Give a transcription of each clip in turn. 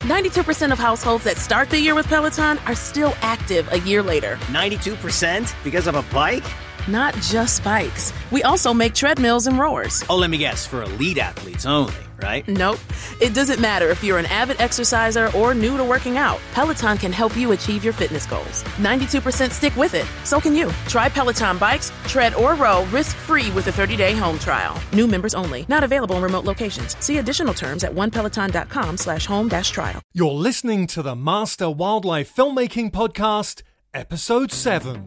92% of households that start the year with Peloton are still active a year later. 92% because of a bike? Not just bikes. We also make treadmills and rowers. Oh, let me guess, for elite athletes only, right? Nope. It doesn't matter if you're an avid exerciser or new to working out. Peloton can help you achieve your fitness goals. 92% stick with it. So can you. Try Peloton bikes, tread, or row risk-free with a 30-day home trial. New members only. Not available in remote locations. See additional terms at onepeloton.com/home-trial. You're listening to the Master Wildlife Filmmaking Podcast, Episode 7.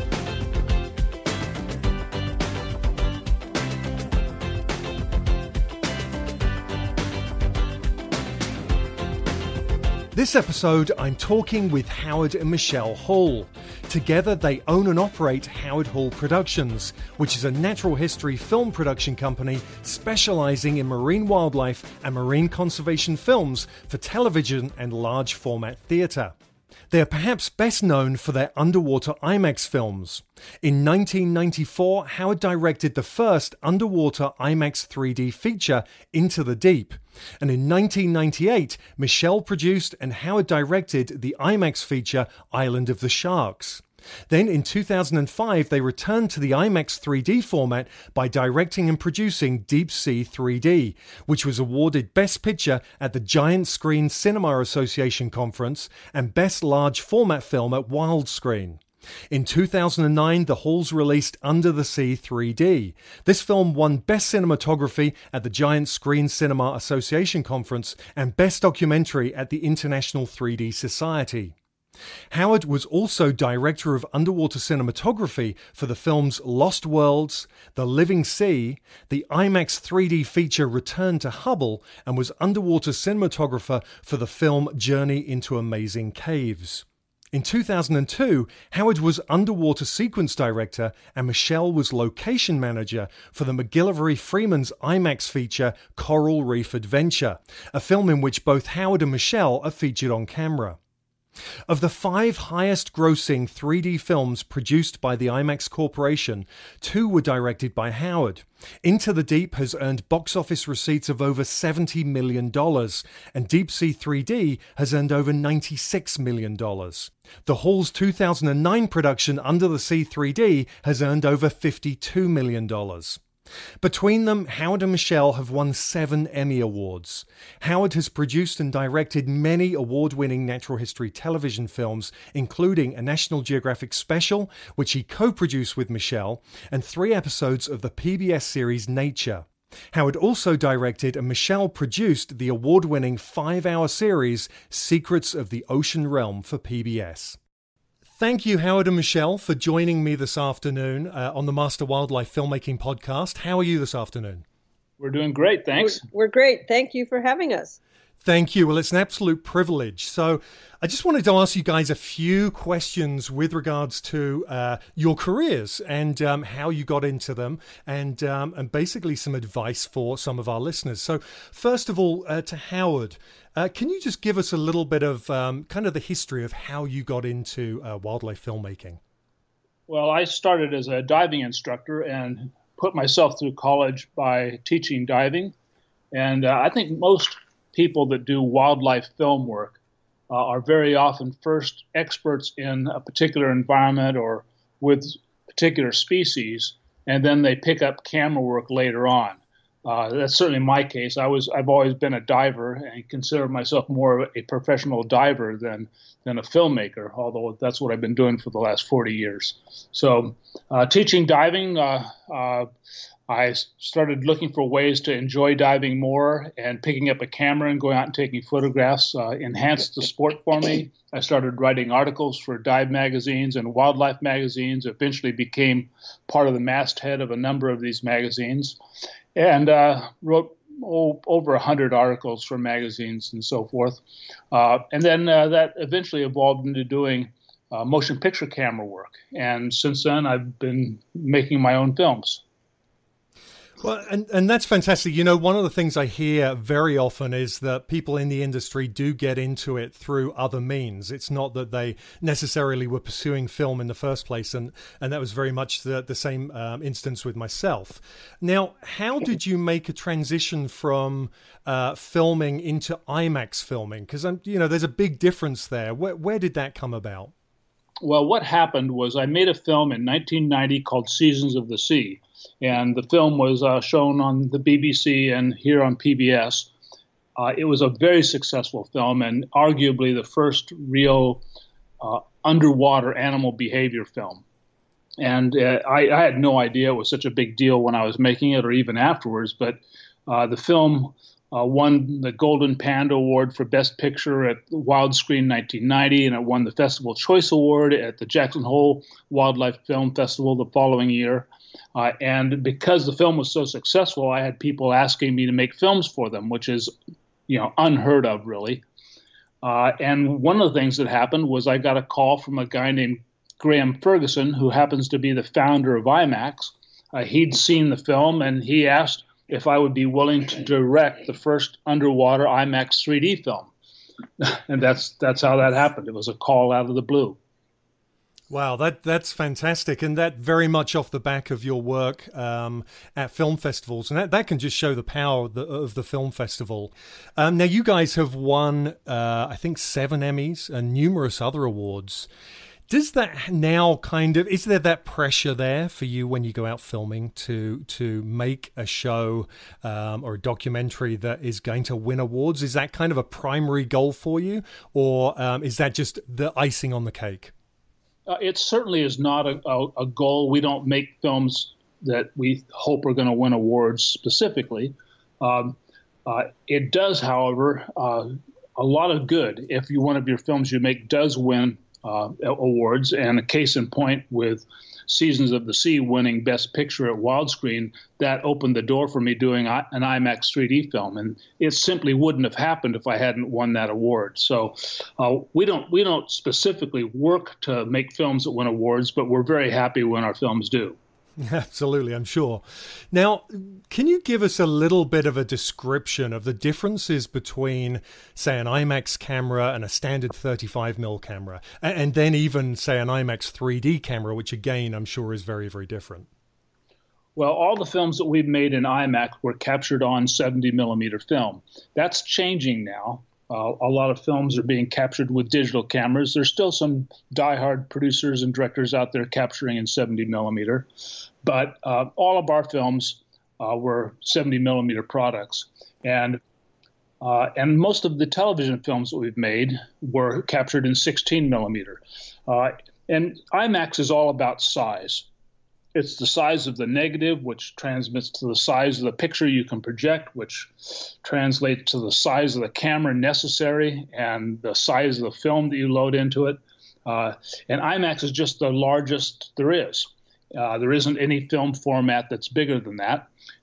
This episode, I'm talking with Howard and Michelle Hall. Together, they own and operate Howard Hall Productions, which is a natural history film production company specializing in marine wildlife and marine conservation films for television and large format theatre. They are perhaps best known for their underwater IMAX films. In 1994, Howard directed the first underwater IMAX 3D feature, Into the Deep. And in 1998, Michelle produced and Howard directed the IMAX feature, Island of the Sharks. Then in 2005, they returned to the IMAX 3D format by directing and producing Deep Sea 3D, which was awarded Best Picture at the Giant Screen Cinema Association Conference and Best Large Format Film at Wildscreen. In 2009, the Halls released Under the Sea 3D. This film won Best Cinematography at the Giant Screen Cinema Association Conference and Best Documentary at the International 3D Society. Howard was also director of underwater cinematography for the films Lost Worlds, The Living Sea, the IMAX 3D feature Return to Hubble, and was underwater cinematographer for the film Journey into Amazing Caves. In 2002, Howard was underwater sequence director and Michelle was location manager for the McGillivray Freeman's IMAX feature Coral Reef Adventure, a film in which both Howard and Michelle are featured on camera. Of the 5 highest-grossing 3D films produced by the IMAX Corporation, 2 were directed by Howard. Into the Deep has earned box office receipts of over $70 million, and Deep Sea 3D has earned over $96 million. The Hall's 2009 production Under the Sea 3D has earned over $52 million. Between them, Howard and Michelle have won 7 Emmy Awards. Howard has produced and directed many award-winning natural history television films, including a National Geographic special, which he co-produced with Michelle, and 3 episodes of the PBS series Nature. Howard also directed and Michelle produced the award-winning 5-hour series Secrets of the Ocean Realm for PBS. Thank you, Howard and Michelle, for joining me this afternoon on the Master Wildlife Filmmaking Podcast. How are you this afternoon? We're doing great, thanks. We're great. Thank you for having us. Thank you. Well, it's an absolute privilege. So I just wanted to ask you guys a few questions with regards to your careers and how you got into them and basically some advice for some of our listeners. So first of all, to Howard, can you just give us a little bit of kind of the history of how you got into wildlife filmmaking? Well, I started as a diving instructor and put myself through college by teaching diving. And I think most people that do wildlife film work are very often first experts in a particular environment or with particular species, and then they pick up camera work later on. That's certainly my case. I've always been a diver and consider myself more a professional diver than a filmmaker, although that's what I've been doing for the last 40 years. So teaching diving, I started looking for ways to enjoy diving more, and picking up a camera and going out and taking photographs enhanced the sport for me. I started writing articles for dive magazines and wildlife magazines, eventually became part of the masthead of a number of these magazines, and wrote over 100 articles for magazines and so forth. And then that eventually evolved into doing motion picture camera work. And since then, I've been making my own films. Well, and that's fantastic. You know, one of the things I hear very often is that people in the industry do get into it through other means. It's not that they necessarily were pursuing film in the first place, and that was very much the same instance with myself. Now, how did you make a transition from filming into IMAX filming? Because, there's a big difference there. Where did that come about? Well, what happened was I made a film in 1990 called Seasons of the Sea. And the film was shown on the BBC and here on PBS. It was a very successful film and arguably the first real underwater animal behavior film. And I had no idea it was such a big deal when I was making it or even afterwards, but the film won the Golden Panda Award for Best Picture at Wildscreen 1990, and it won the Festival Choice Award at the Jackson Hole Wildlife Film Festival the following year. And because the film was so successful, I had people asking me to make films for them, which is, unheard of, really. And one of the things that happened was I got a call from a guy named Graham Ferguson, who happens to be the founder of IMAX. He'd seen the film, and he asked if I would be willing to direct the first underwater IMAX 3D film. And that's how that happened. It was a call out of the blue. Wow, that's fantastic, and that very much off the back of your work at film festivals, and that can just show the power of the film festival. Now, you guys have won, I think, 7 Emmys and numerous other awards. Does that now is there that pressure there for you when you go out filming to make a show or a documentary that is going to win awards? Is that kind of a primary goal for you, or is that just the icing on the cake? It certainly is not a goal. We don't make films that we hope are going to win awards specifically. It does, however, a lot of good if one of your films you make does win awards. And a case in point with Seasons of the Sea winning Best Picture at Wildscreen, that opened the door for me doing an IMAX 3D film, and it simply wouldn't have happened if I hadn't won that award. So we don't specifically work to make films that win awards, but we're very happy when our films do. Absolutely, I'm sure. Now, can you give us a little bit of a description of the differences between, say, an IMAX camera and a standard 35mm camera, and then even, say, an IMAX 3D camera, which again, I'm sure is very, very different? Well, all the films that we've made in IMAX were captured on 70mm film. That's changing now. A lot of films are being captured with digital cameras. There's still some diehard producers and directors out there capturing in 70mm, but all of our films were 70mm products, and most of the television films that we've made were captured in 16mm. And IMAX is all about size. It's the size of the negative, which transmits to the size of the picture you can project, which translates to the size of the camera necessary and the size of the film that you load into it. And IMAX is just the largest there is. There isn't any film format that's bigger than that.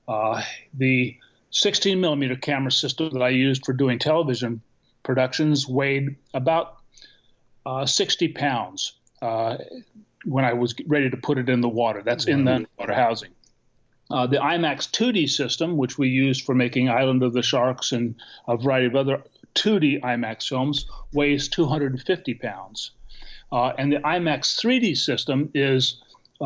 The 16mm camera system that I used for doing television productions weighed about 60 pounds. When I was ready to put it in the water. That's in the underwater housing. The IMAX 2D system, which we used for making Island of the Sharks and a variety of other 2D IMAX films, weighs 250 pounds. And the IMAX 3D system is,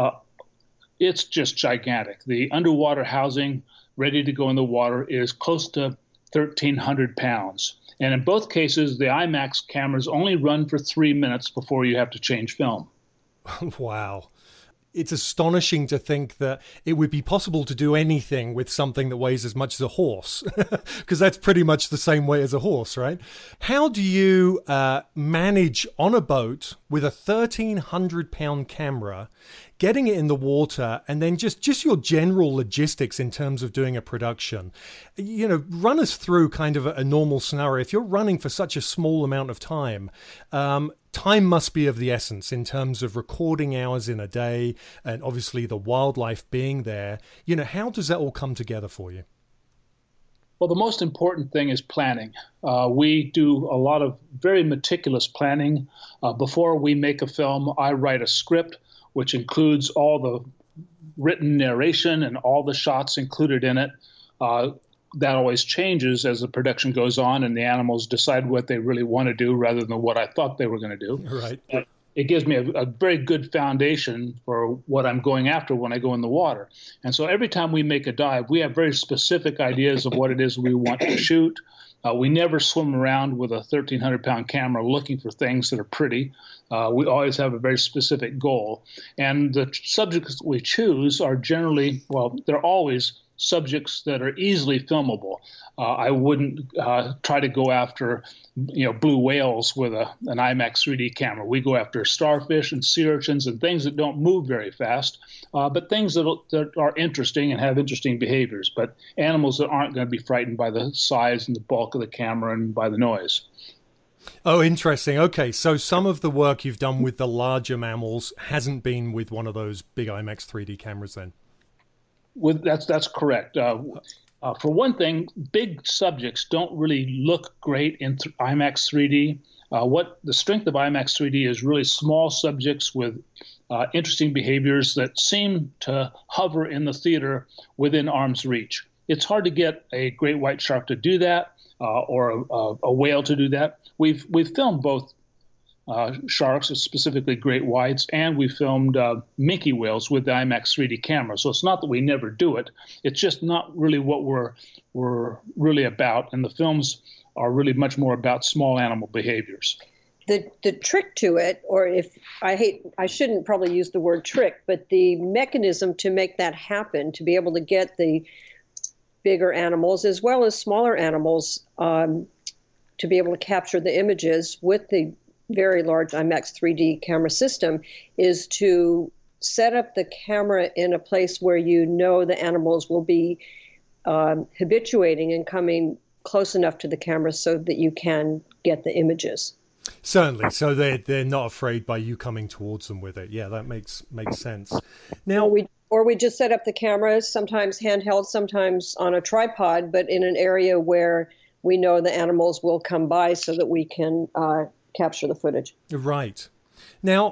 it's just gigantic. The underwater housing ready to go in the water is close to 1,300 pounds. And in both cases, the IMAX cameras only run for 3 minutes before you have to change film. Wow. It's astonishing to think that it would be possible to do anything with something that weighs as much as a horse, because that's pretty much the same weight as a horse, right? How do you manage on a boat with a 1,300-pound camera, getting it in the water, and then just your general logistics in terms of doing a production? Run us through kind of a normal scenario. If you're running for such a small amount of time, time must be of the essence in terms of recording hours in a day and obviously the wildlife being there. How does that all come together for you? Well, the most important thing is planning. We do a lot of very meticulous planning. Before we make a film, I write a script, which includes all the written narration and all the shots included in it. That always changes as the production goes on and the animals decide what they really want to do rather than what I thought they were going to do. Right. It gives me a very good foundation for what I'm going after when I go in the water. And so every time we make a dive, we have very specific ideas of what it is we want to shoot. We never swim around with a 1,300-pound camera looking for things that are pretty. We always have a very specific goal. And the subjects we choose are generally, well, they're always subjects that are easily filmable. I wouldn't try to go after, blue whales with an IMAX 3D camera. We go after starfish and sea urchins and things that don't move very fast, but things that are interesting and have interesting behaviors, but animals that aren't going to be frightened by the size and the bulk of the camera and by the noise. Oh, interesting. Okay, so some of the work you've done with the larger mammals hasn't been with one of those big IMAX 3D cameras then? That's correct. For one thing, big subjects don't really look great in IMAX 3D. What the strength of IMAX 3D is really small subjects with interesting behaviors that seem to hover in the theater within arm's reach. It's hard to get a great white shark to do that or a whale to do that. We've filmed both sharks, specifically great whites, and we filmed minke whales with the IMAX 3D camera. So it's not that we never do it. It's just not really what we're really about. And the films are really much more about small animal behaviors. The trick to it, or I shouldn't probably use the word trick, but the mechanism to make that happen, to be able to get the bigger animals as well as smaller animals to be able to capture the images with the very large IMAX 3D camera system, is to set up the camera in a place where the animals will be habituating and coming close enough to the camera so that you can get the images. Certainly. So they're not afraid by you coming towards them with it. Yeah, that makes sense. Now we just set up the cameras, sometimes handheld, sometimes on a tripod, but in an area where we know the animals will come by so that we can capture the footage. Right. Now,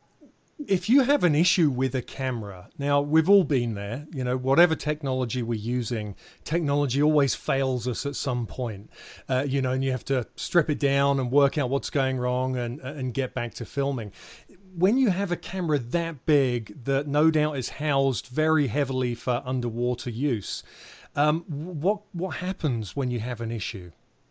if you have an issue with a camera, now we've all been there, whatever technology we're using, technology always fails us at some point, and you have to strip it down and work out what's going wrong and get back to filming. When you have a camera that big that no doubt is housed very heavily for underwater use, what happens when you have an issue?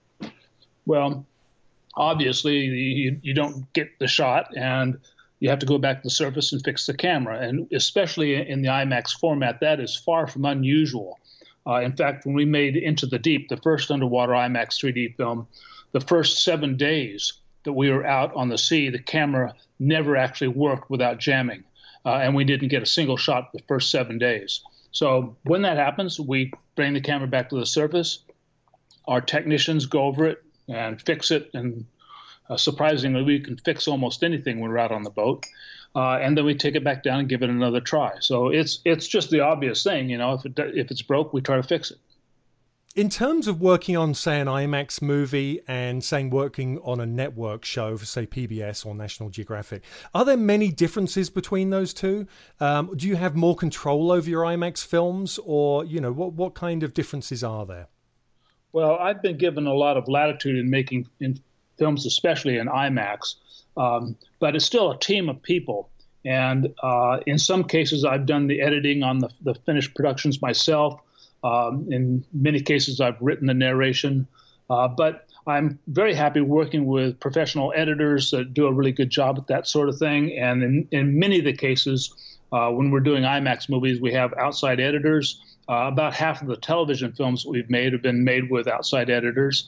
Well, obviously, you don't get the shot, and you have to go back to the surface and fix the camera. And especially in the IMAX format, that is far from unusual. In fact, when we made Into the Deep, the first underwater IMAX 3D film, the first 7 days that we were out on the sea, the camera never actually worked without jamming. And we didn't get a single shot the first 7 days. So when that happens, we bring the camera back to the surface. Our technicians go over it and fix it, and surprisingly, we can fix almost anything when we're out on the boat. And then we take it back down and give it another try. So it's just the obvious thing, if it's broke, we try to fix it. In terms of working on, say, an IMAX movie and, say, working on a network show for, say, PBS or National Geographic, are there many differences between those two? Do you have more control over your IMAX films, or, what kind of differences are there? Well, I've been given a lot of latitude in making films, especially in IMAX, but it's still a team of people. And in some cases, I've done the editing on the finished productions myself. In many cases, I've written the narration. But I'm very happy working with professional editors that do a really good job at that sort of thing. And in many of the cases, when we're doing IMAX movies, we have outside editors. About half of the television films that we've made have been made with outside editors.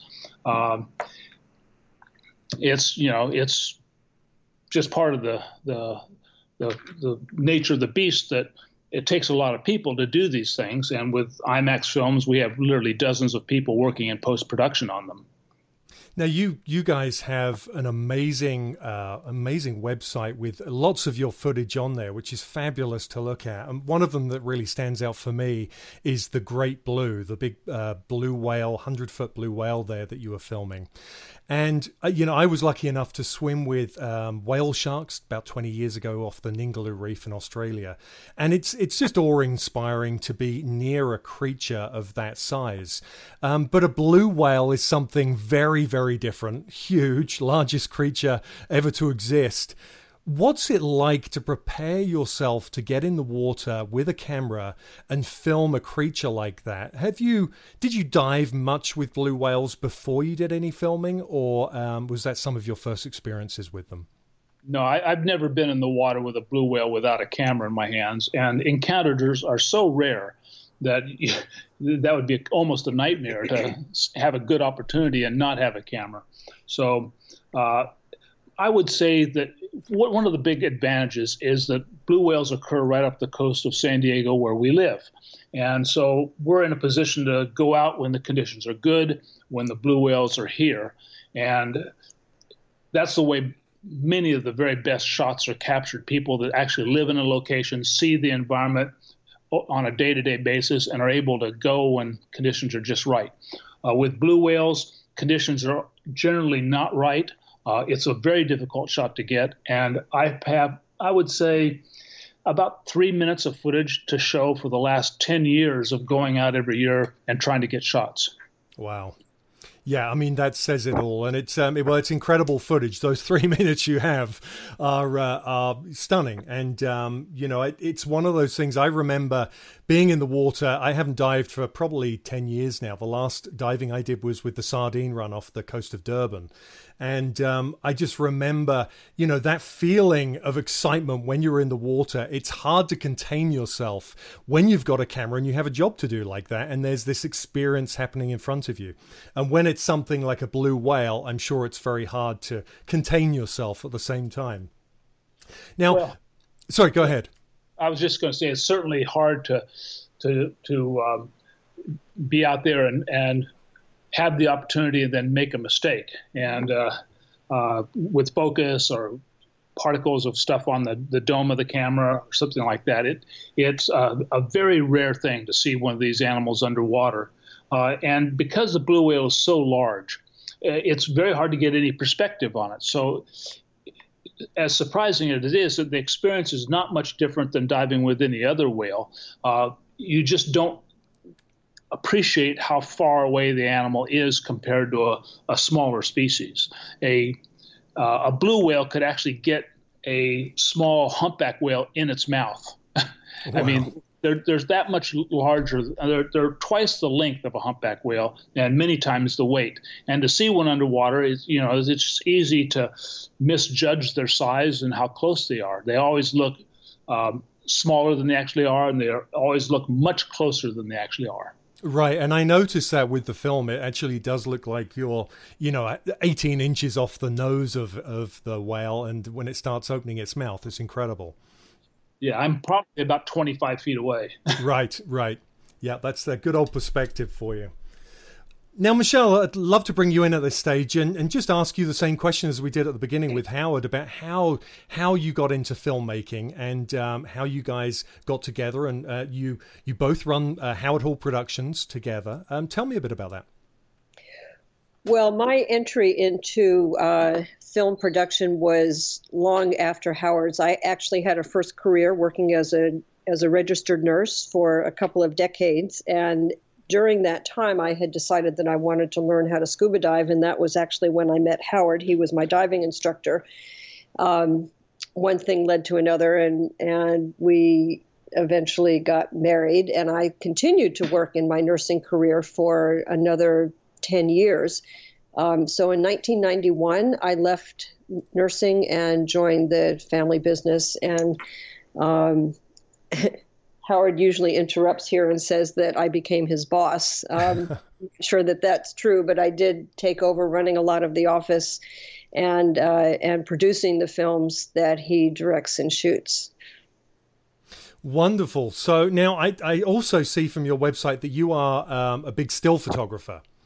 It's just part of the nature of the beast that it takes a lot of people to do these things. And with IMAX films, we have literally dozens of people working in post-production on them. Now, you guys have an amazing website with lots of your footage on there, which is fabulous to look at. And one of them that really stands out for me is the Great Blue, the big blue whale, 100-foot blue whale there that you were filming. And, I was lucky enough to swim with whale sharks about 20 years ago off the Ningaloo Reef in Australia. And it's just awe-inspiring to be near a creature of that size. But a blue whale is something very, very different, huge, largest creature ever to exist. What's it like to prepare yourself to get in the water with a camera and film a creature like that? Did you dive much with blue whales before you did any filming, or was that some of your first experiences with them? No, I've never been in the water with a blue whale without a camera in my hands, and encounters are so rare that that would be almost a nightmare to have a good opportunity and not have a camera. So I would say that one of the big advantages is that blue whales occur right up the coast of San Diego where we live. And so we're in a position to go out when the conditions are good, when the blue whales are here. And that's the way many of the very best shots are captured. People that actually live in a location, see the environment on a day-to-day basis, and are able to go when conditions are just right. With blue whales, conditions are generally not right. It's a very difficult shot to get, and I have, I would say, about 3 minutes of footage to show for the last 10 years of going out every year and trying to get shots. Wow. Yeah, I mean, that says it all. And it's it's incredible footage. Those 3 minutes you have are stunning. And, it's one of those things I remember being in the water. I haven't dived for probably 10 years now. The last diving I did was with the sardine run off the coast of Durban. And I just remember, that feeling of excitement when you're in the water. It's hard to contain yourself when you've got a camera and you have a job to do like that. And there's this experience happening in front of you. And when it's something like a blue whale, I'm sure it's very hard to contain yourself at the same time. Now, sorry, go ahead. I was just going to say it's certainly hard to be out there and have the opportunity and then make a mistake. And with focus or particles of stuff on the dome of the camera or something like that, it's a very rare thing to see one of these animals underwater. And because the blue whale is so large, it's very hard to get any perspective on it. So as surprising as it is, that the experience is not much different than diving with any other whale. You just don't appreciate how far away the animal is compared to a smaller species. A blue whale could actually get a small humpback whale in its mouth. Wow. I mean, there's that much larger. They're twice the length of a humpback whale and many times the weight. And to see one underwater is, it's just easy to misjudge their size and how close they are. They always look smaller than they actually are, and they always look much closer than they actually are. Right, and I noticed that with the film, it actually does look like you're, 18 inches off the nose of the whale, and when it starts opening its mouth, it's incredible. Yeah, I'm probably about 25 feet away. Right. Yeah, that's a good old perspective for you. Now, Michelle, I'd love to bring you in at this stage and just ask you the same question as we did at the beginning with Howard about how you got into filmmaking and how you guys got together. And you both run Howard Hall Productions together. Tell me a bit about that. Well, my entry into film production was long after Howard's. I actually had a first career working as a registered nurse for a couple of decades, and during that time, I had decided that I wanted to learn how to scuba dive, and that was actually when I met Howard. He was my diving instructor. One thing led to another, and we eventually got married, and I continued to work in my nursing career for another 10 years. So in 1991, I left nursing and joined the family business, and Howard usually interrupts here and says that I became his boss. I'm sure that that's true, but I did take over running a lot of the office and producing the films that he directs and shoots. Wonderful. So now I also see from your website that you are a big still photographer.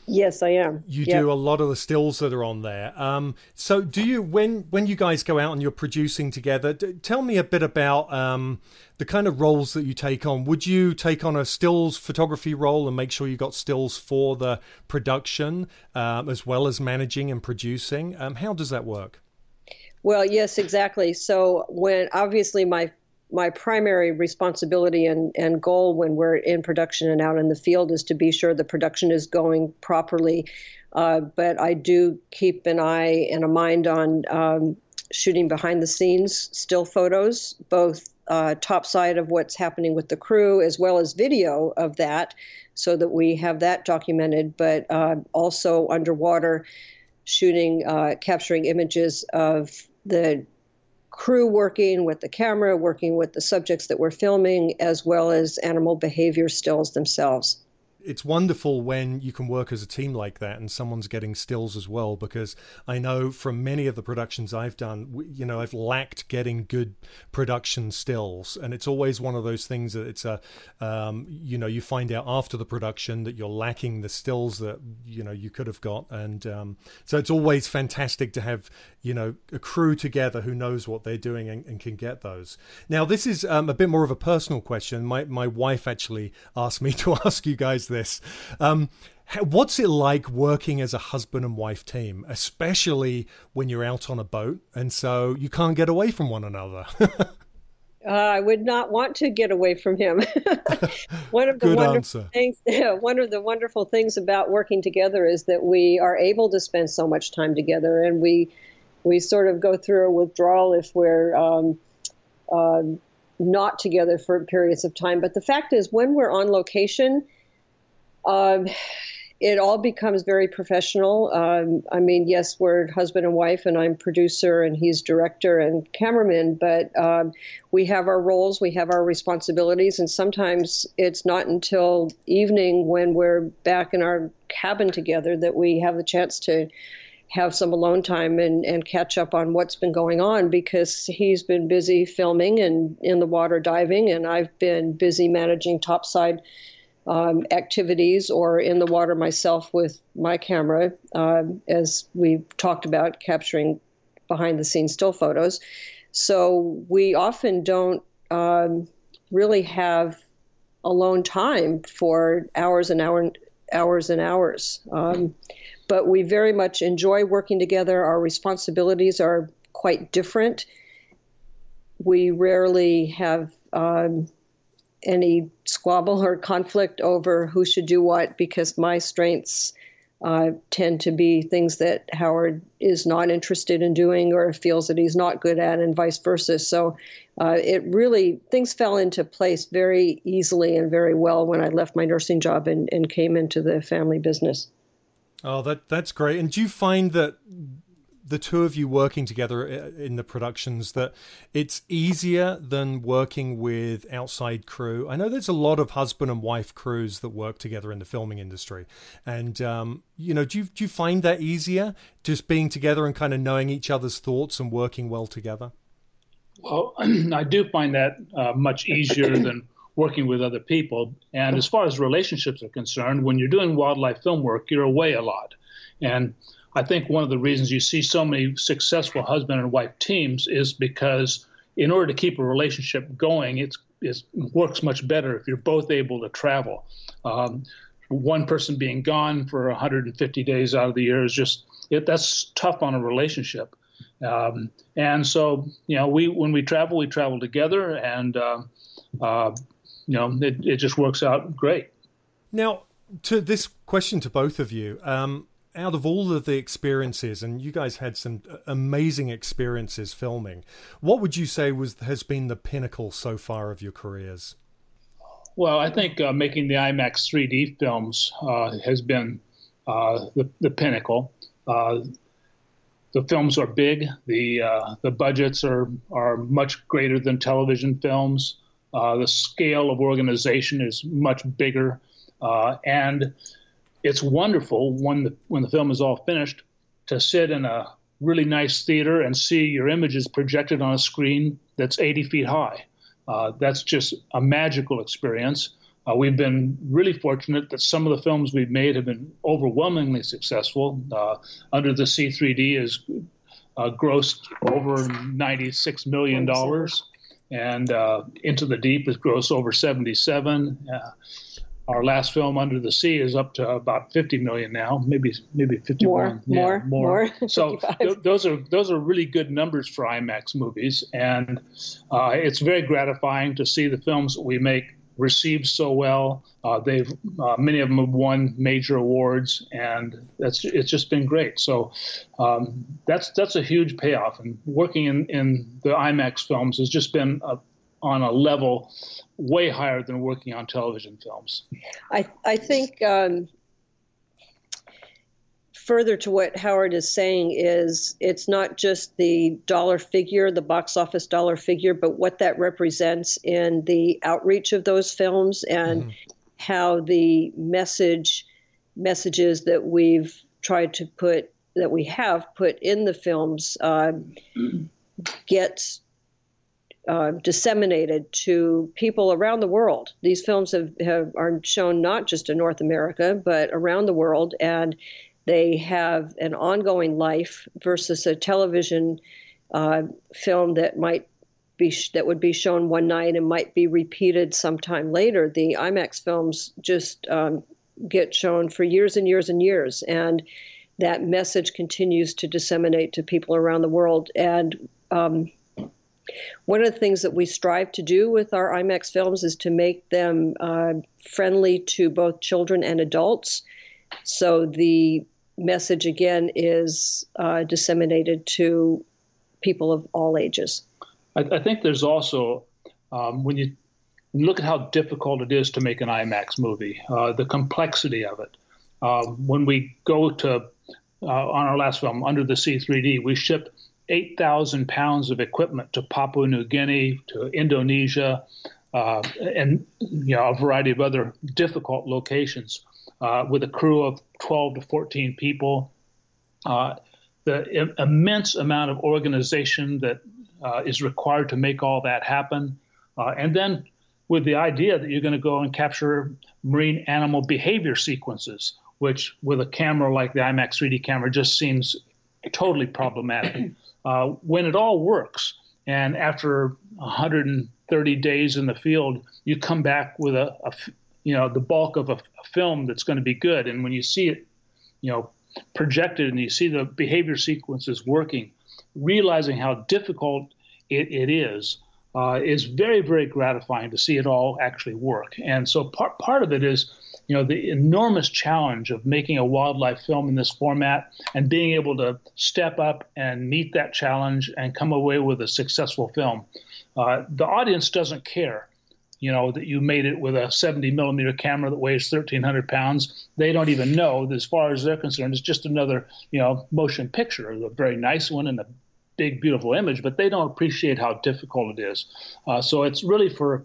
Yes, I am. You do a lot of the stills that are on there. So do you, when you guys go out and you're producing together, tell me a bit about the kind of roles that you take on. Would you take on a stills photography role and make sure you got stills for the production, as well as managing and producing? How does that work? Well, yes, exactly. So when obviously my primary responsibility and goal when we're in production and out in the field is to be sure the production is going properly. But I do keep an eye and a mind on shooting behind the scenes still photos, both top side of what's happening with the crew as well as video of that so that we have that documented, but also underwater shooting, capturing images of the crew working with the camera, working with the subjects that we're filming, as well as animal behavior stills themselves. It's wonderful when you can work as a team like that and someone's getting stills as well, because I know from many of the productions I've done, I've lacked getting good production stills. And it's always one of those things that it's you find out after the production that you're lacking the stills that, you could have got. And so it's always fantastic to have, a crew together who knows what they're doing and can get those. Now, this is a bit more of a personal question. My wife actually asked me to ask you guys this. What's it like working as a husband and wife team, especially when you're out on a boat and so you can't get away from one another? I would not want to get away from him. One of the wonderful things about working together is that we are able to spend so much time together, and we sort of go through a withdrawal if we're not together for periods of time. But the fact is, when we're on location, it all becomes very professional. Yes, we're husband and wife, and I'm producer, and he's director and cameraman, but we have our roles, we have our responsibilities, and sometimes it's not until evening when we're back in our cabin together that we have the chance to have some alone time and catch up on what's been going on, because he's been busy filming and in the water diving, and I've been busy managing topside activities or in the water myself with my camera, as we talked about, capturing behind the scenes still photos. So we often don't really have alone time for hours and hours. But we very much enjoy working together. Our responsibilities are quite different. We rarely have any squabble or conflict over who should do what, because my strengths tend to be things that Howard is not interested in doing or feels that he's not good at, and vice versa. So things fell into place very easily and very well when I left my nursing job and came into the family business. Oh, that's great. And do you find that the two of you working together in the productions, that it's easier than working with outside crew? I know there's a lot of husband and wife crews that work together in the filming industry. And, do you find that easier, just being together and kind of knowing each other's thoughts and working well together? Well, I do find that much easier than working with other people. And as far as relationships are concerned, when you're doing wildlife film work, you're away a lot. And I think one of the reasons you see so many successful husband and wife teams is because in order to keep a relationship going, it works much better if you're both able to travel. One person being gone for 150 days out of the year is that's tough on a relationship. And so, when we travel together, and it just works out great. Now, to this question to both of you, out of all of the experiences, and you guys had some amazing experiences filming, what would you say has been the pinnacle so far of your careers? Well, I think making the IMAX 3D films has been the pinnacle. The films are big. The budgets are much greater than television films. The scale of organization is much bigger, and it's wonderful when the film is all finished to sit in a really nice theater and see your images projected on a screen that's 80 feet high. That's just a magical experience. We've been really fortunate that some of the films we've made have been overwhelmingly successful. Under the Sea 3D has grossed over $96 million, and Into the Deep has grossed over 77. Our last film, Under the Sea, is up to about 50 million now, maybe 51. More. So those are really good numbers for IMAX movies, and it's very gratifying to see the films that we make received so well. Many of them have won major awards, and it's just been great. So that's a huge payoff. And working in the IMAX films has just been on a level way higher than working on television films. I think further to what Howard is saying is it's not just the dollar figure, the box office dollar figure, but what that represents in the outreach of those films and how the messages that we've tried to put, that we have put in the films get disseminated to people around the world. These films are shown not just in North America, but around the world, and they have an ongoing life versus a television film that would be shown one night and might be repeated sometime later. The IMAX films just get shown for years and years and years, and that message continues to disseminate to people around the world. And one of the things that we strive to do with our IMAX films is to make them friendly to both children and adults. So the message, again, is disseminated to people of all ages. I think there's also, when you look at how difficult it is to make an IMAX movie, the complexity of it. When we go to, on our last film, Under the Sea 3D, we shipped 8,000 pounds of equipment to Papua New Guinea, to Indonesia, and a variety of other difficult locations with a crew of 12 to 14 people. The immense amount of organization that is required to make all that happen. And then with the idea that you're going to go and capture marine animal behavior sequences, which with a camera like the IMAX 3D camera just seems totally problematic. When it all works, and after 130 days in the field, you come back with the bulk of a film that's going to be good. And when you see it, projected, and you see the behavior sequences working, realizing how difficult it is very, very gratifying to see it all actually work. And so part of it is, the enormous challenge of making a wildlife film in this format and being able to step up and meet that challenge and come away with a successful film. The audience doesn't care, that you made it with a 70 millimeter camera that weighs 1,300 pounds. They don't even know that, as far as they're concerned, it's just another, motion picture, a very nice one and a big, beautiful image, but they don't appreciate how difficult it is. So it's really for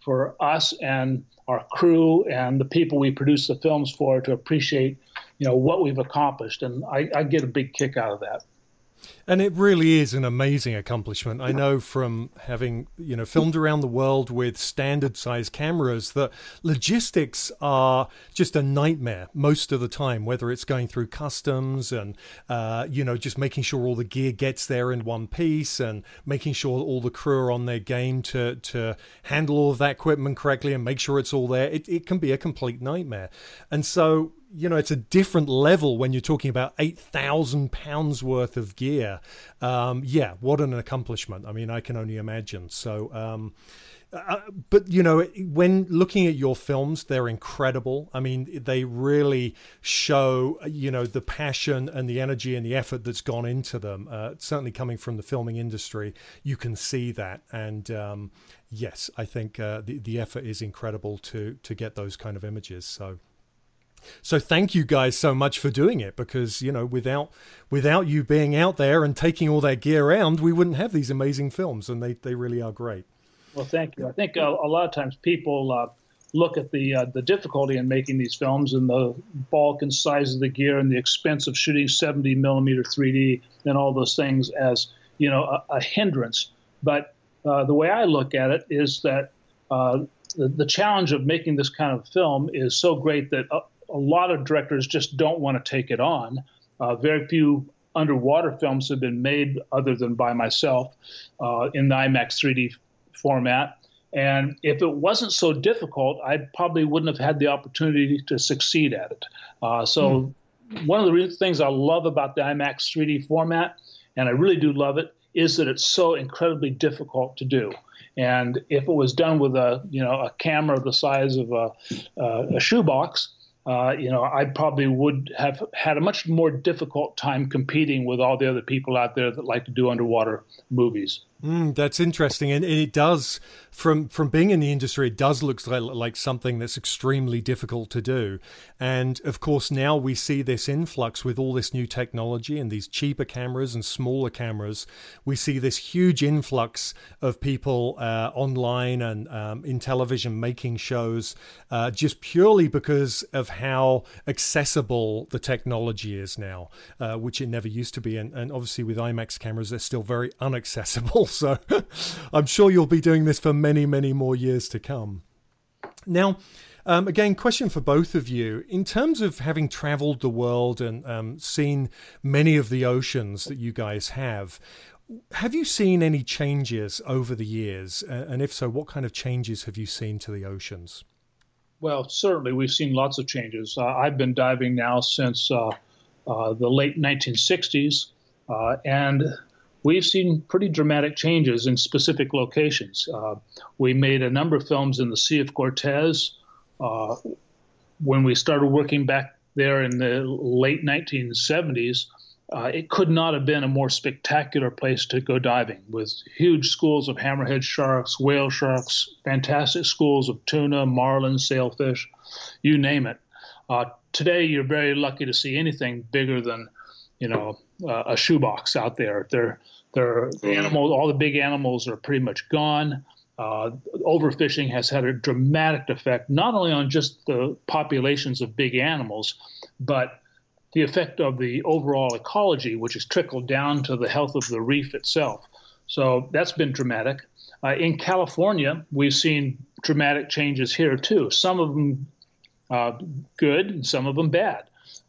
us and our crew and the people we produce the films for to appreciate, what we've accomplished. And I get a big kick out of that. And it really is an amazing accomplishment. I know from having, filmed around the world with standard size cameras that logistics are just a nightmare most of the time, whether it's going through customs and, just making sure all the gear gets there in one piece and making sure all the crew are on their game to handle all of that equipment correctly and make sure it's all there. It can be a complete nightmare. And so, it's a different level when you're talking about 8,000 pounds worth of gear. What an accomplishment. I mean, I can only imagine. So, but, when looking at your films, they're incredible. I mean, they really show, the passion and the energy and the effort that's gone into them. Certainly coming from the filming industry, you can see that. And yes, I think the effort is incredible to get those kind of images. So thank you guys so much for doing it, because, without you being out there and taking all that gear around, we wouldn't have these amazing films, and they really are great. Well, thank you. I think a lot of times people look at the difficulty in making these films and the bulk and size of the gear and the expense of shooting 70 millimeter 3D and all those things as, a hindrance. But the way I look at it is that the challenge of making this kind of film is so great that a lot of directors just don't want to take it on. Very few underwater films have been made other than by myself in the IMAX 3D format. And if it wasn't so difficult, I probably wouldn't have had the opportunity to succeed at it. One of the things I love about the IMAX 3D format, and I really do love it, is that it's so incredibly difficult to do. And if it was done with a camera the size of a shoebox, I probably would have had a much more difficult time competing with all the other people out there that like to do underwater movies. That's interesting. And it does, from being in the industry, it does look like something that's extremely difficult to do. And of course, now we see this influx with all this new technology and these cheaper cameras and smaller cameras. We see this huge influx of people online and in television making shows just purely because of how accessible the technology is now, which it never used to be. And obviously with IMAX cameras, they're still very inaccessible. So I'm sure you'll be doing this for many, many more years to come. Now, again, question for both of you. In terms of having traveled the world and seen many of the oceans that you guys have you seen any changes over the years? And if so, what kind of changes have you seen to the oceans? Well, certainly we've seen lots of changes. I've been diving now since the late 1960s, and we've seen pretty dramatic changes in specific locations. We made a number of films in the Sea of Cortez. When we started working back there in the late 1970s, it could not have been a more spectacular place to go diving, with huge schools of hammerhead sharks, whale sharks, fantastic schools of tuna, marlin, sailfish, you name it. Today, you're very lucky to see anything bigger than a shoebox out there. All the big animals are pretty much gone. Overfishing has had a dramatic effect, not only on just the populations of big animals, but the effect of the overall ecology, which has trickled down to the health of the reef itself. So that's been dramatic. In California, we've seen dramatic changes here too. Some of them good and some of them bad.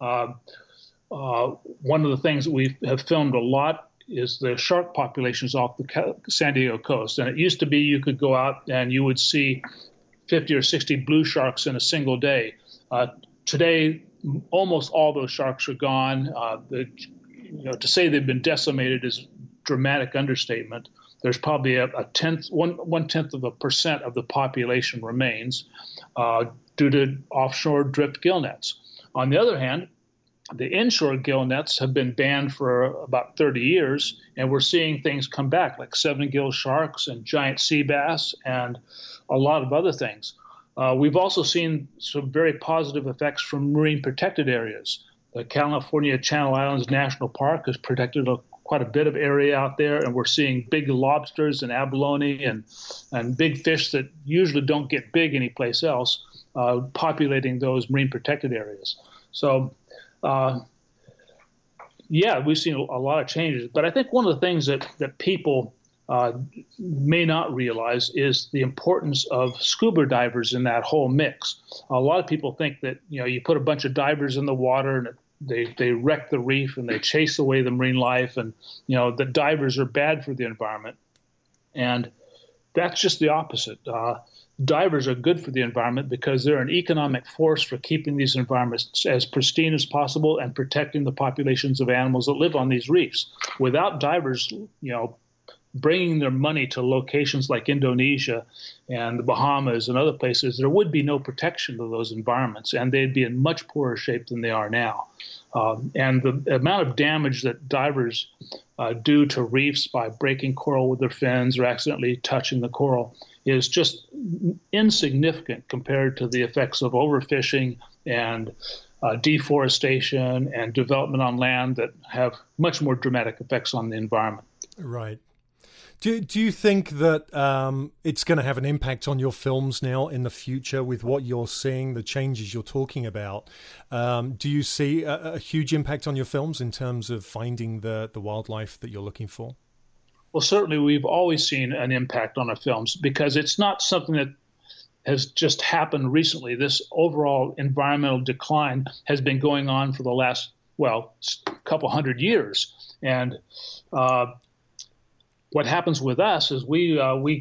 One of the things that we have filmed a lot is the shark populations off the San Diego coast. And it used to be you could go out and you would see 50 or 60 blue sharks in a single day. Today, almost all those sharks are gone. To say they've been decimated is dramatic understatement. There's probably one tenth of a percent of the population remains due to offshore drift gill nets. On the other hand, the inshore gill nets have been banned for about 30 years, and we're seeing things come back, like 7-gill sharks and giant sea bass and a lot of other things. We've also seen some very positive effects from marine protected areas. The California Channel Islands National Park has protected quite a bit of area out there, and we're seeing big lobsters and abalone and big fish that usually don't get big anyplace else populating those marine protected areas. So, we've seen a lot of changes. But I think one of the things that people may not realize is the importance of scuba divers in that whole mix. A lot of people think that you put a bunch of divers in the water and they wreck the reef and they chase away the marine life, and the divers are bad for the environment. And that's just the opposite. Divers are good for the environment because they're an economic force for keeping these environments as pristine as possible and protecting the populations of animals that live on these reefs. Without divers, bringing their money to locations like Indonesia and the Bahamas and other places, there would be no protection of those environments, and they'd be in much poorer shape than they are now. And the amount of damage that divers do to reefs by breaking coral with their fins or accidentally touching the coral is just insignificant compared to the effects of overfishing and deforestation and development on land that have much more dramatic effects on the environment. Right. Do you think that it's going to have an impact on your films now in the future with what you're seeing, the changes you're talking about? Do you see a huge impact on your films in terms of finding the wildlife that you're looking for? Well, certainly we've always seen an impact on our films because it's not something that has just happened recently. This overall environmental decline has been going on for the last, couple hundred years. And what happens with us is we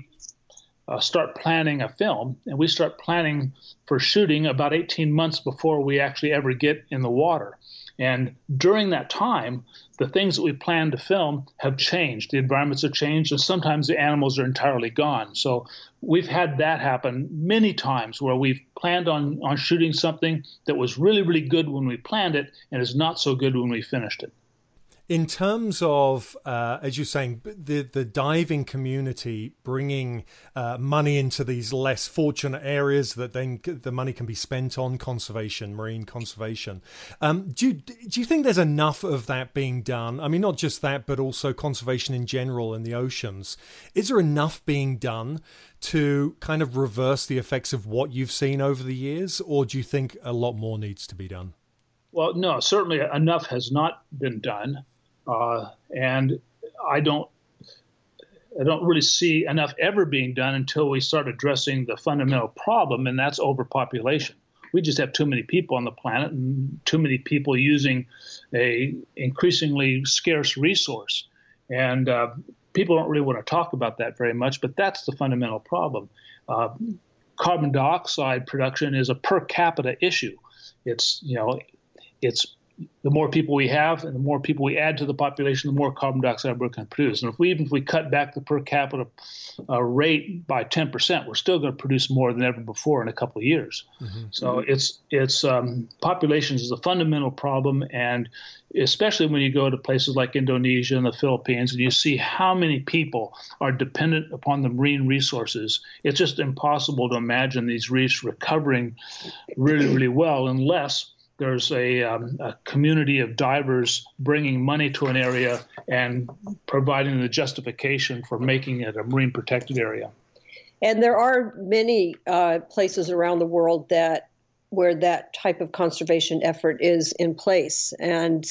start planning a film, and we start planning for shooting about 18 months before we actually ever get in the water. And during that time, the things that we plan to film have changed. The environments have changed, and sometimes the animals are entirely gone. So we've had that happen many times where we've planned on shooting something that was really, really good when we planned it and is not so good when we finished it. In terms of, as you're saying, the diving community bringing money into these less fortunate areas that then the money can be spent on conservation, marine conservation. Do you think there's enough of that being done? I mean, not just that, but also conservation in general in the oceans. Is there enough being done to kind of reverse the effects of what you've seen over the years, or do you think a lot more needs to be done? Well, no, certainly enough has not been done. And I don't really see enough ever being done until we start addressing the fundamental problem, and that's overpopulation. We just have too many people on the planet and too many people using a increasingly scarce resource. And people don't really want to talk about that very much, but that's the fundamental problem. Carbon dioxide production is a per capita issue. It's the more people we have and the more people we add to the population, the more carbon dioxide we're going to produce. And even if we cut back the per capita rate by 10%, we're still going to produce more than ever before in a couple of years. Mm-hmm. So it's populations is a fundamental problem, and especially when you go to places like Indonesia and the Philippines and you see how many people are dependent upon the marine resources, it's just impossible to imagine these reefs recovering really, really well unless there's a community of divers bringing money to an area and providing the justification for making it a marine protected area. And there are many places around the world where that type of conservation effort is in place and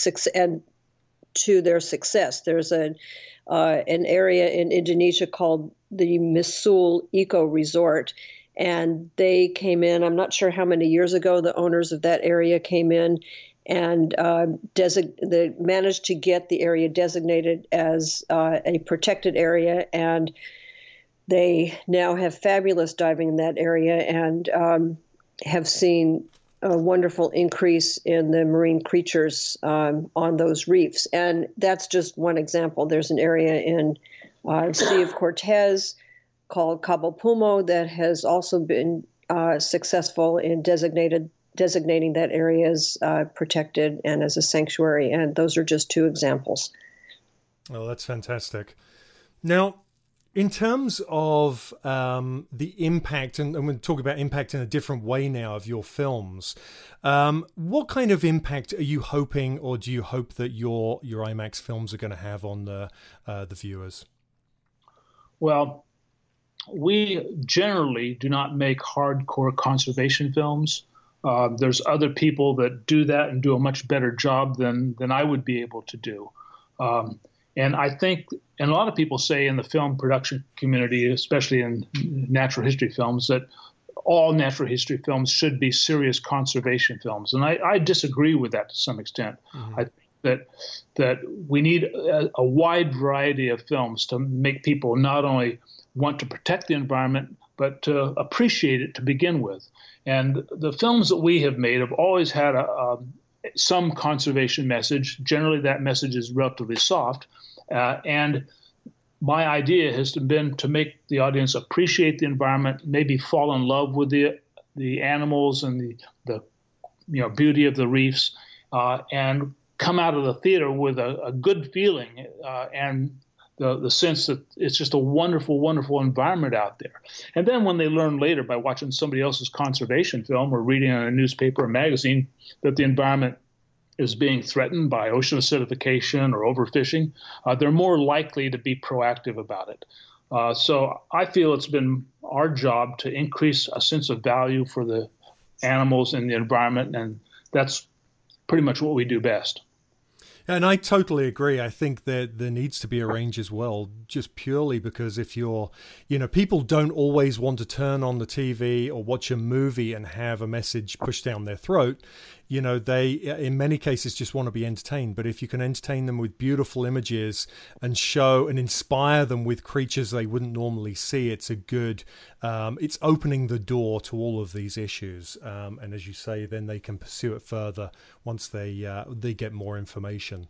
to their success. There's an area in Indonesia called the Misul Eco Resort. And they came in, I'm not sure how many years ago, the owners of that area came in and they managed to get the area designated as a protected area. And they now have fabulous diving in that area and have seen a wonderful increase in the marine creatures on those reefs. And that's just one example. There's an area in the city of Cortez called Cabo Pulmo that has also been successful in designating that area as protected and as a sanctuary. And those are just two examples. Oh, that's fantastic. Now, in terms of the impact, and we'll talk about impact in a different way now of your films, what kind of impact are you hoping, or do you hope that your IMAX films are going to have on the viewers? Well, we generally do not make hardcore conservation films. There's other people that do that and do a much better job than I would be able to do. And I think, and a lot of people say in the film production community, especially in natural history films, that all natural history films should be serious conservation films. And I disagree with that to some extent. Mm-hmm. I think that we need a wide variety of films to make people not only want to protect the environment, but to appreciate it to begin with. And the films that we have made have always had some conservation message. Generally, that message is relatively soft. And my idea has been to make the audience appreciate the environment, maybe fall in love with the animals and the beauty of the reefs, and come out of the theater with a good feeling and the sense that it's just a wonderful, wonderful environment out there. And then when they learn later by watching somebody else's conservation film or reading in a newspaper or magazine that the environment is being threatened by ocean acidification or overfishing, they're more likely to be proactive about it. So I feel it's been our job to increase a sense of value for the animals and the environment, and that's pretty much what we do best. And I totally agree. I think that there needs to be a range as well, just purely because if people don't always want to turn on the TV or watch a movie and have a message pushed down their throat. They, in many cases, just want to be entertained. But if you can entertain them with beautiful images and show and inspire them with creatures they wouldn't normally see, it's it's opening the door to all of these issues. And as you say, then they can pursue it further once they get more information.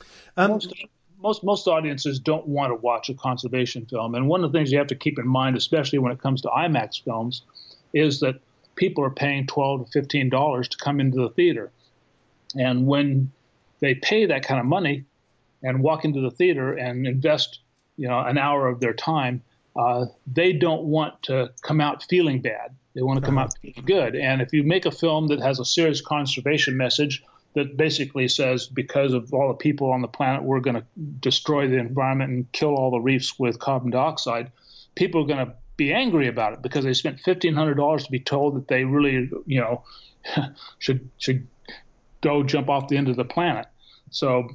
Most audiences don't want to watch a conservation film. And one of the things you have to keep in mind, especially when it comes to IMAX films, is that people are paying $12 to $15 to come into the theater. And when they pay that kind of money and walk into the theater and invest, an hour of their time, they don't want to come out feeling bad. They want to come out feeling good. And if you make a film that has a serious conservation message that basically says, because of all the people on the planet, we're going to destroy the environment and kill all the reefs with carbon dioxide, people are going to be angry about it because they spent $1,500 to be told that they really, should go jump off the end of the planet. So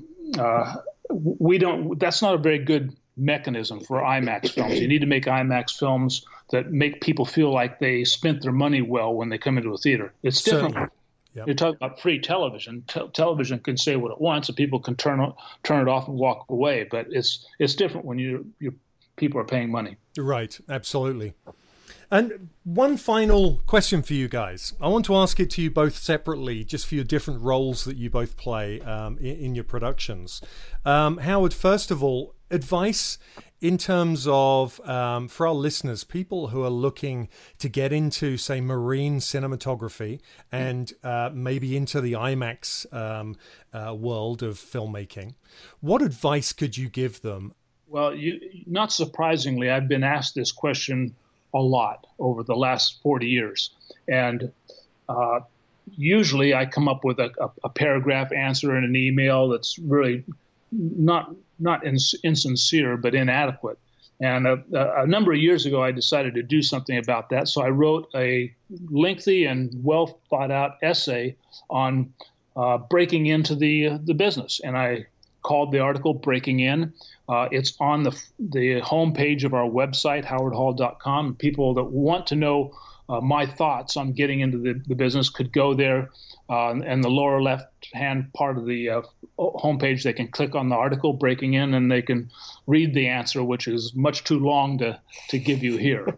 that's not a very good mechanism for IMAX films. You need to make IMAX films that make people feel like they spent their money well when they come into a theater. It's different. Yep. You're talking about free television. Television can say what it wants, and people can turn it off and walk away. But it's different when you people are paying money. Right, absolutely. And one final question for you guys. I want to ask it to you both separately, just for your different roles that you both play in your productions. Howard, first of all, advice in terms of, for our listeners, people who are looking to get into, say, marine cinematography and maybe into the IMAX world of filmmaking. What advice could you give them? Well, not surprisingly, I've been asked this question a lot over the last 40 years. And usually I come up with a paragraph answer in an email that's really not insincere, but inadequate. And a number of years ago, I decided to do something about that. So I wrote a lengthy and well thought out essay on breaking into the business. And I called the article Breaking In. It's on the homepage of our website, howardhall.com. People that want to know my thoughts on getting into the business could go there. And the lower left-hand part of the homepage, they can click on the article Breaking In, and they can read the answer, which is much too long to give you here.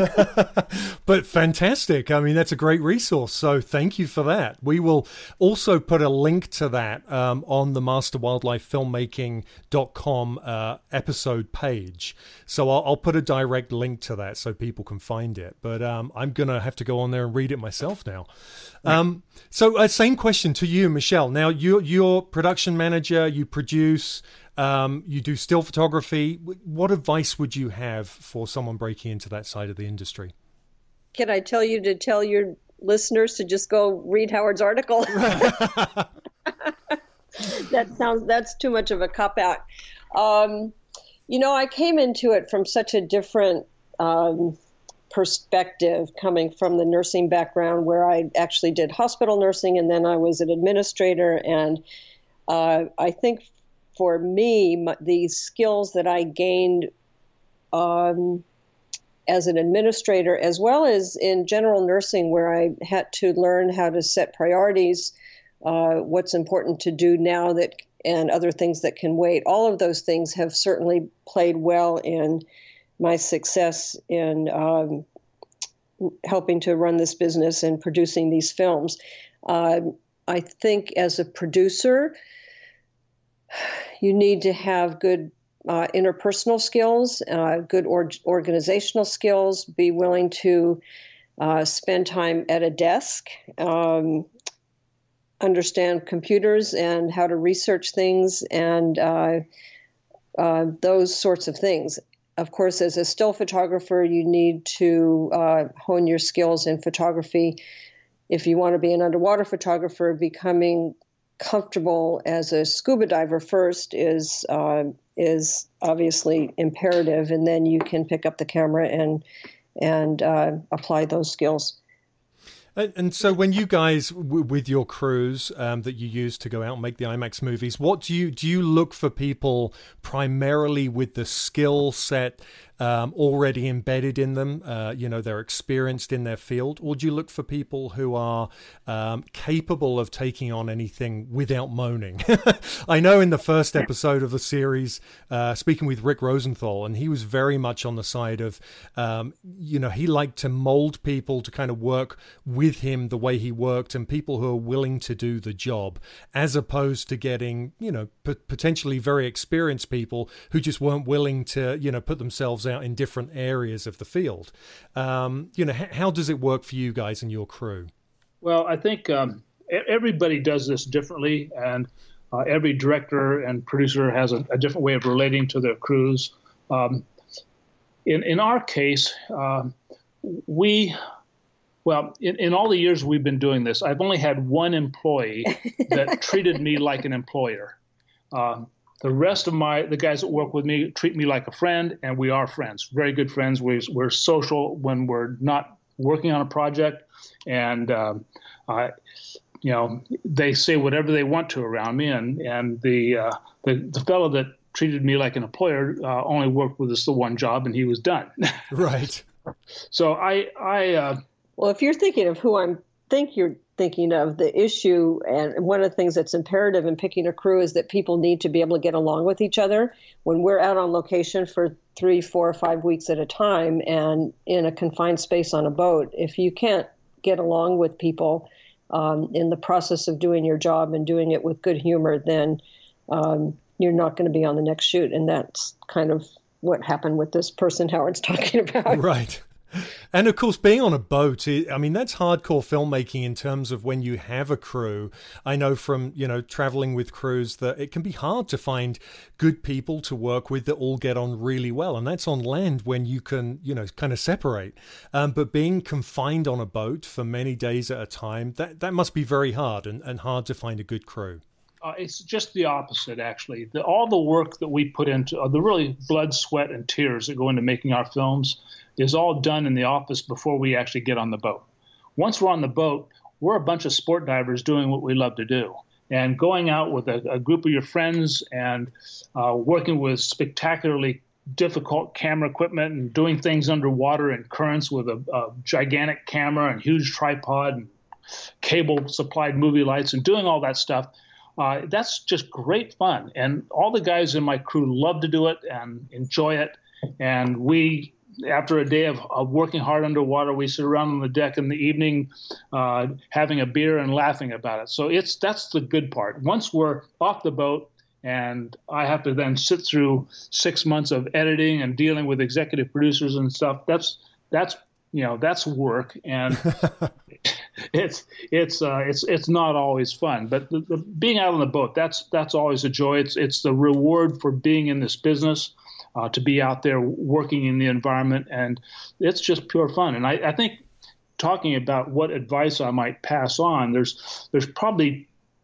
But fantastic. I mean, that's a great resource. So thank you for that. We will also put a link to that on the masterwildlifefilmmaking.com episode page. So I'll put a direct link to that so people can find it. But I'm going to have to go on there and read it myself now. So same question to you, Michelle. Now, you're production manager, you produce, you do still photography. What advice would you have for someone breaking into that side of the industry? Can I tell you to tell your listeners to just go read Howard's article? That's too much of a cop-out. I came into it from such a different perspective, coming from the nursing background where I actually did hospital nursing, and then I was an administrator. And I think for me, the skills that I gained as an administrator, as well as in general nursing, where I had to learn how to set priorities, what's important to do now and other things that can wait. All of those things have certainly played well in my success in helping to run this business and producing these films. I think as a producer, you need to have good interpersonal skills, good organizational skills, be willing to spend time at a desk, understand computers and how to research things, and those sorts of things. Of course, as a still photographer, you need to hone your skills in photography. If you want to be an underwater photographer, becoming comfortable as a scuba diver first is obviously imperative, and then you can pick up the camera and apply those skills. And so when you guys, with your crews that you use to go out and make the IMAX movies, what do you look for people primarily with the skill set already embedded in them? They're experienced in their field, or do you look for people who are capable of taking on anything without moaning? I know in the first episode of the series, speaking with Rick Rosenthal, and he was very much on the side of, he liked to mold people to kind of work with him the way he worked, and people who are willing to do the job, as opposed to getting, potentially very experienced people who just weren't willing to, put themselves out in different areas of the field. How does it work for you guys and your crew? Well, I think everybody does this differently, and every director and producer has a different way of relating to their crews. In our case, in all the years we've been doing this, I've only had one employee that treated me like an employer. The rest of the guys that work with me treat me like a friend, and we are friends, very good friends. We're social when we're not working on a project, and they say whatever they want to around me. And the fellow that treated me like an employer only worked with us the one job, and he was done. Right. So well, if you're thinking of who you're thinking of, the issue, and one of the things that's imperative in picking a crew is that people need to be able to get along with each other. When we're out on location for 3, 4, 5 weeks at a time and in a confined space on a boat, if you can't get along with people in the process of doing your job and doing it with good humor, then you're not going to be on the next shoot. And that's kind of what happened with this person Howard's talking about. Right. And of course, being on a boat, that's hardcore filmmaking in terms of when you have a crew. I know from, traveling with crews that it can be hard to find good people to work with that all get on really well. And that's on land when you can, kind of separate. But being confined on a boat for many days at a time, that must be very hard and hard to find a good crew. It's just the opposite, actually. All the work that we put into the really blood, sweat, and tears that go into making our films is all done in the office before we actually get on the boat. Once we're on the boat, we're a bunch of sport divers doing what we love to do. And going out with a group of your friends and working with spectacularly difficult camera equipment and doing things underwater in currents with a gigantic camera and huge tripod and cable-supplied movie lights and doing all that stuff, that's just great fun. And all the guys in my crew love to do it and enjoy it. And we, after a day of working hard underwater, we sit around on the deck in the evening having a beer and laughing about it. So that's the good part. Once we're off the boat and I have to then sit through 6 months of editing and dealing with executive producers and stuff, that's work, and it's not always fun. But the being out on the boat, that's always a joy. It's the reward for being in this business, to be out there working in the environment, and it's just pure fun. And I think, talking about what advice I might pass on, there's probably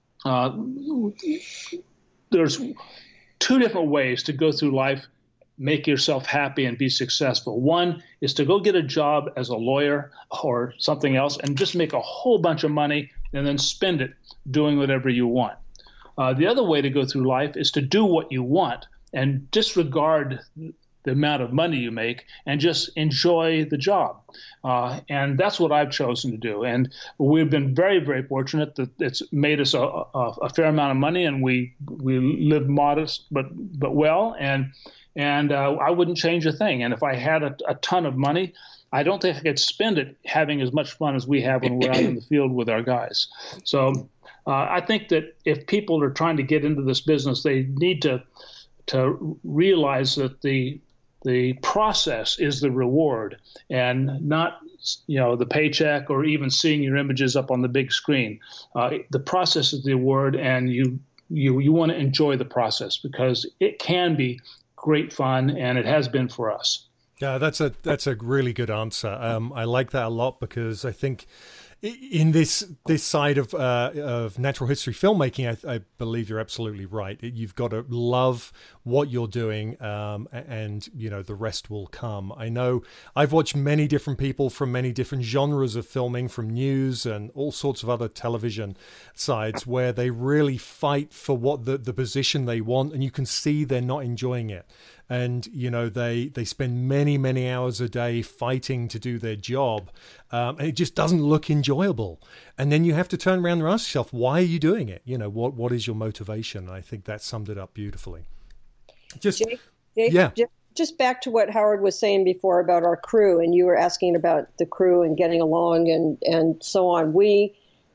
there's 2 different ways to go through life, make yourself happy and be successful. One is to go get a job as a lawyer or something else and just make a whole bunch of money and then spend it doing whatever you want. The other way to go through life is to do what you want and disregard the amount of money you make and just enjoy the job. And that's what I've chosen to do. And we've been very, very fortunate that it's made us a fair amount of money, and we live modest but well. And I wouldn't change a thing. And if I had a ton of money, I don't think I could spend it having as much fun as we have when we're out in the field with our guys. So I think that if people are trying to get into this business, they need to realize that the process is the reward and not, the paycheck or even seeing your images up on the big screen. The process is the reward, and you want to enjoy the process because it can be great fun, and it has been for us. Yeah, that's a really good answer. I like that a lot because I think In this side of natural history filmmaking, I believe you're absolutely right. You've got to love what you're doing, and the rest will come. I know I've watched many different people from many different genres of filming, from news and all sorts of other television sides, where they really fight for what the position they want, and you can see they're not enjoying it. And they spend many hours a day fighting to do their job, and it just doesn't look enjoyable. And then you have to turn around and ask yourself, why are you doing it? What is your motivation? And I think that summed it up beautifully. Jake, just back to what Howard was saying before about our crew, and you were asking about the crew and getting along and so on. We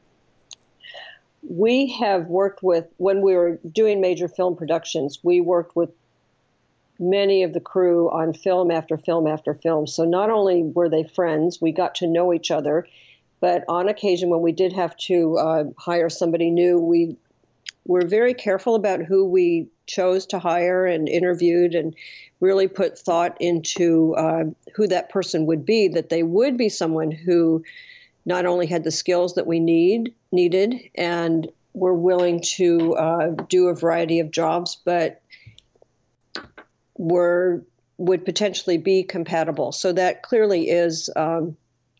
have worked with, when we were doing major film productions, we worked with many of the crew on film after film after film. So not only were they friends, we got to know each other, but on occasion when we did have to hire somebody new, we were very careful about who we chose to hire and interviewed, and really put thought into who that person would be, that they would be someone who not only had the skills that we needed and were willing to do a variety of jobs, but would potentially be compatible. So that clearly is are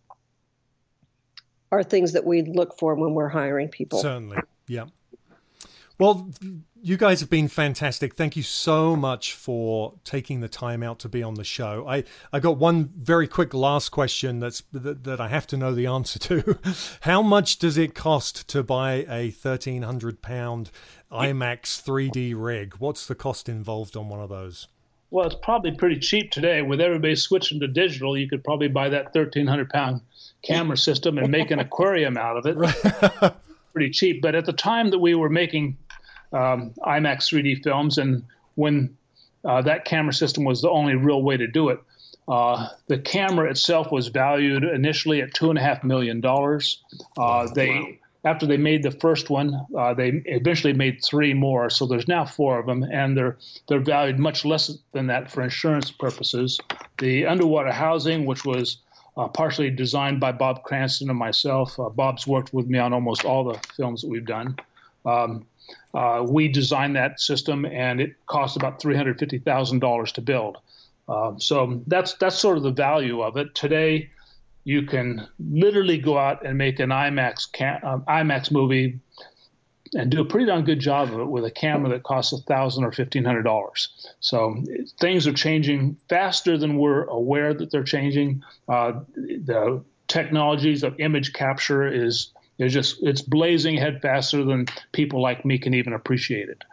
things that we look for when we're hiring people. Certainly, yeah. Well, you guys have been fantastic. Thank you so much for taking the time out to be on the show. I got one very quick last question that I have to know the answer to. How much does it cost to buy a 1,300-pound IMAX 3D rig? What's the cost involved on one of those? Well, it's probably pretty cheap today. With everybody switching to digital, you could probably buy that 1,300-pound camera system and make an aquarium out of it. Right. Pretty cheap. But at the time that we were making IMAX 3D films, and when that camera system was the only real way to do it, the camera itself was valued initially at $2.5 million. After they made the first one, they eventually made 3 more. So there's now 4 of them, and they're valued much less than that for insurance purposes. The underwater housing, which was partially designed by Bob Cranston and myself. Bob's worked with me on almost all the films that we've done. We designed that system, and it cost about $350,000 to build. So that's sort of the value of it. Today, you can literally go out and make an IMAX movie and do a pretty darn good job of it with a camera that costs $1,000 or $1,500. So things are changing faster than we're aware that they're changing. The technologies of image capture it's blazing ahead faster than people like me can even appreciate it.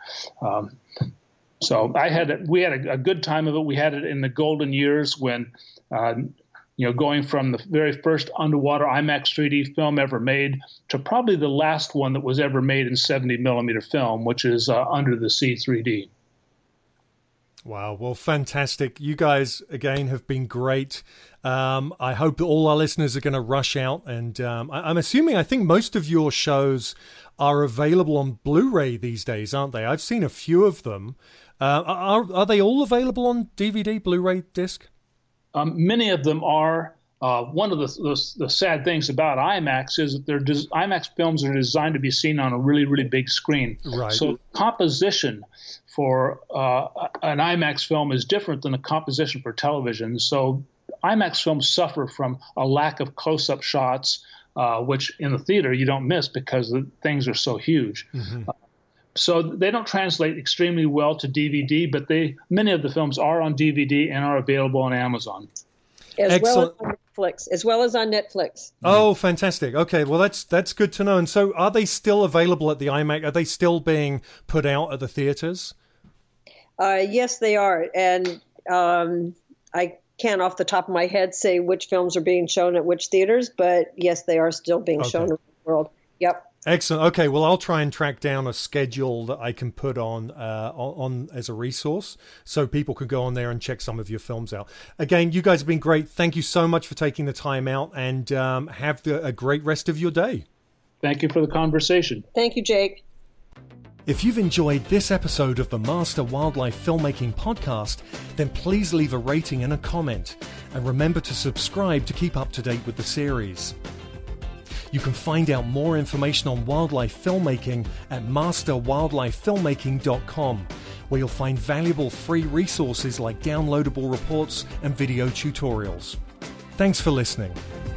So we had a good time of it. We had it in the golden years when going from the very first underwater IMAX 3D film ever made to probably the last one that was ever made in 70mm film, which is Under the Sea 3D. Wow. Well, fantastic. You guys, again, have been great. I hope that all our listeners are going to rush out. And I think most of your shows are available on Blu-ray these days, aren't they? I've seen a few of them. Are they all available on DVD, Blu-ray disc? Many of them are. One of the sad things about IMAX is that IMAX films are designed to be seen on a really, really big screen. Right. So composition for an IMAX film is different than a composition for television. So IMAX films suffer from a lack of close-up shots, which in the theater you don't miss because the things are so huge. Mm-hmm. So they don't translate extremely well to DVD, but many of the films are on DVD and are available on Amazon. As well as on Netflix. Oh, fantastic. Okay, well, that's good to know. And so are they still available at the IMAX? Are they still being put out at the theaters? Yes, they are. And I can't off the top of my head say which films are being shown at which theaters, but yes, they are still being shown around the world. Yep. Excellent. Okay, well, I'll try and track down a schedule that I can put on as a resource so people can go on there and check some of your films out. Again, you guys have been great. Thank you so much for taking the time out, and have a great rest of your day. Thank you for the conversation. Thank you, Jake. If you've enjoyed this episode of the Master Wildlife Filmmaking Podcast, then please leave a rating and a comment. And remember to subscribe to keep up to date with the series. You can find out more information on wildlife filmmaking at masterwildlifefilmmaking.com, where you'll find valuable free resources like downloadable reports and video tutorials. Thanks for listening.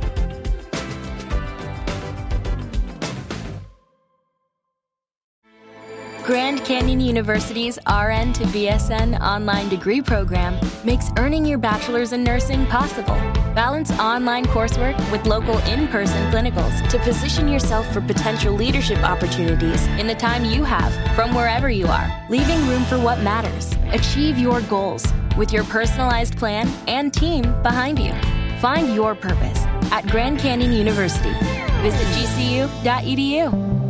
Grand Canyon University's RN to BSN online degree program makes earning your bachelor's in nursing possible. Balance online coursework with local in-person clinicals to position yourself for potential leadership opportunities in the time you have from wherever you are, leaving room for what matters. Achieve your goals with your personalized plan and team behind you. Find your purpose at Grand Canyon University. Visit gcu.edu.